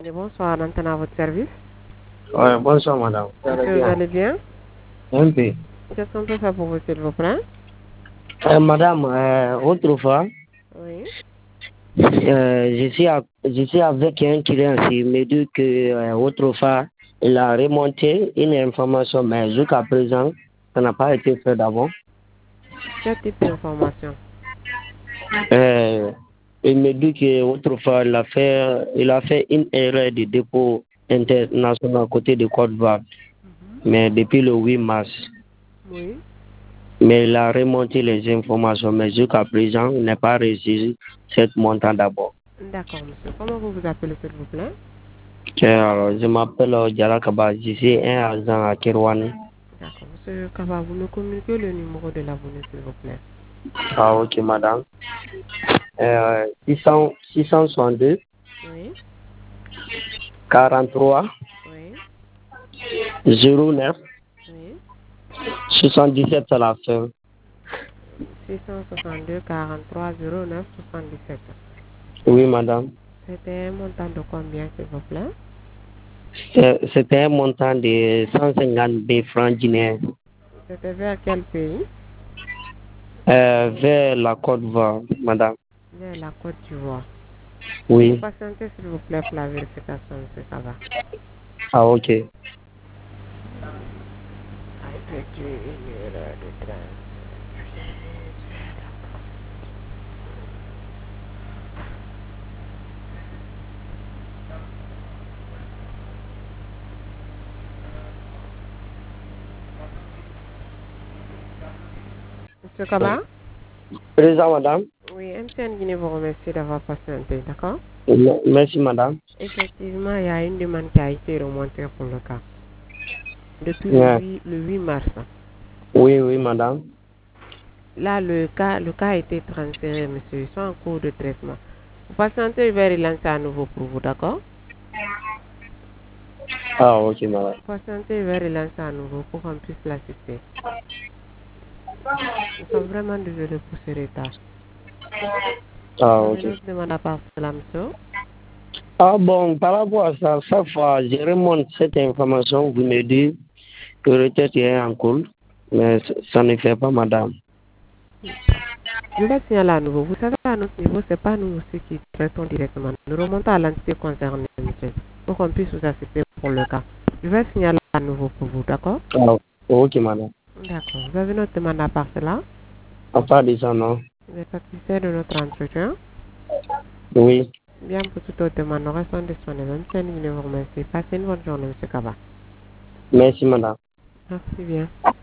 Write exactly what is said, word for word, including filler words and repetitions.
Et bonsoir, Antenne à votre service. Ouais, bonsoir madame. Est-ce que vous allez bien? Un peu. Qu'est-ce qu'on peut faire pour vous, s'il vous plaît? Euh, madame, euh, autrefois, Oui. euh, je, suis à- je suis avec un client qui me dit que euh, autrefois, il a remonté une information, mais jusqu'à présent, ça n'a pas été fait d'avant. Quel type d'information? Euh, il me dit qu'autrefois, il a fait, il a fait une erreur de dépôt international à côté de Côte d'Ivoire, mais depuis le huit mars. Oui. Mais il a remonté les informations, mais jusqu'à présent, il n'a pas reçu cette montant d'abord. D'accord, monsieur. Comment vous vous appelez, s'il vous plaît? Alors, je m'appelle Diara Kaba, je suis un agent à Kirwani. D'accord, monsieur Kaba, vous me communiquez le numéro de l'abonné, s'il vous plaît. Ah, ok, madame. Euh, six cents, six cent soixante-deux, Oui. quarante-trois, Oui. zéro neuf, Oui. soixante-dix-sept à la fin. six cent soixante-deux, quarante-trois, zéro neuf, soixante-dix-sept. Oui, madame. C'était un montant de combien, s'il vous plaît? C'est- C'était un montant de cent cinquante mille francs guinéens C'était vers quel pays? euh, vers la Côte d'Ivoire, madame. Vers la Côte d'Ivoire. Vous Oui. patientez, s'il vous plaît, pour la vérification, monsieur Kaba. Ah, ok. Effectuer une erreur de transfert. Monsieur Kaba? Présent, madame. Oui, M T N Guinée vous remercie d'avoir patienté, d'accord? Merci, madame. Effectivement, il y a une demande qui a été remontée pour le cas. Depuis le Yeah. huit, le huit mars. Oui, oui, madame. Là, le cas, le cas a été transféré, monsieur. Ils sont en cours de traitement. Vous patientez, je vais relancer à nouveau pour vous, d'accord? Ah, ok, madame. Vous patientez, je vais relancer à nouveau pour qu'on puisse l'assister. Nous sommes vraiment désolés pour ce retard. Ah, Vous avez ok. une autre demande à part cela, monsieur? Ah bon, par rapport à ça, chaque fois, je remonte cette information, vous me dites que le test est en cours, mais c- ça ne fait pas, madame. Je vais signaler à nouveau. Vous savez, à notre niveau, ce n'est pas nous aussi qui traitons directement. Nous remontons à l'entité concernée, monsieur, pour qu'on puisse vous assister pour le cas. Je vais signaler à nouveau pour vous, d'accord? Ah, ok, madame. D'accord. Vous avez une autre demande à part cela? À part de ça, non? Vous êtes satisfait de notre entretien? Oui. Bien, pour toute autre demande, nous restons disponibles. Même si nous vous remercie. Passez une bonne journée, monsieur Kaba. Merci, madame. Merci bien.